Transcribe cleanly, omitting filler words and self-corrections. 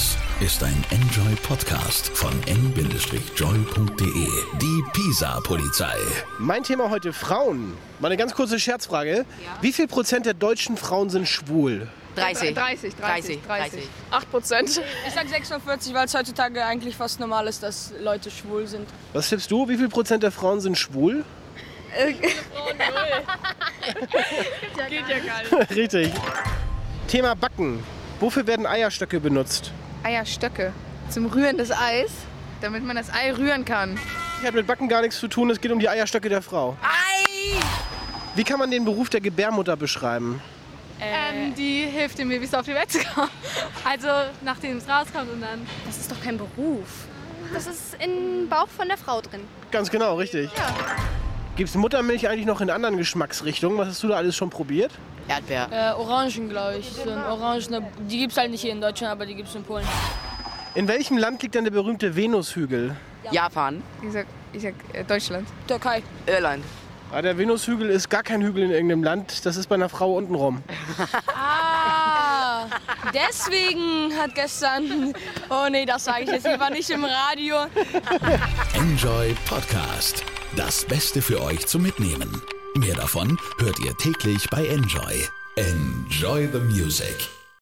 Das ist ein Enjoy Podcast von n-joy.de. Die Pisa-Polizei. Mein Thema heute Frauen. Mal eine ganz kurze Scherzfrage. Ja. Wie viel Prozent der deutschen Frauen sind schwul? 30. 8%. Ich sag 46, weil es heutzutage eigentlich fast normal ist, dass Leute schwul sind. Was tippst du? Wie viel Prozent der Frauen sind schwul? Geht ja gar nicht. Richtig. Thema Backen. Wofür werden Eierstöcke benutzt? Eierstöcke. Zum Rühren des Eis, damit man das Ei rühren kann. Das hat mit Backen gar nichts zu tun. Es geht um die Eierstöcke der Frau. Ei! Wie kann man den Beruf der Gebärmutter beschreiben? Die hilft dem Babys auf die Welt zu kommen. Also nachdem es rauskommt und dann... Das ist doch kein Beruf. Das ist im Bauch von der Frau drin. Ganz genau, richtig. Ja. Gibt es Muttermilch eigentlich noch in anderen Geschmacksrichtungen? Was hast du da alles schon probiert? Erdbeer. Orangen, glaube ich. So ein Orangen, die gibt es halt nicht hier in Deutschland, aber die gibt es in Polen. In welchem Land liegt denn der berühmte Venushügel? Japan. Ich sag Deutschland. Türkei. Irland. Ah, der Venushügel ist gar kein Hügel in irgendeinem Land. Das ist bei einer Frau untenrum. Ah, deswegen hat gestern... Oh nee, das sage ich jetzt lieber nicht im Radio. Enjoy Podcast. Das Beste für euch zum Mitnehmen. Mehr davon hört ihr täglich bei Enjoy. Enjoy the music.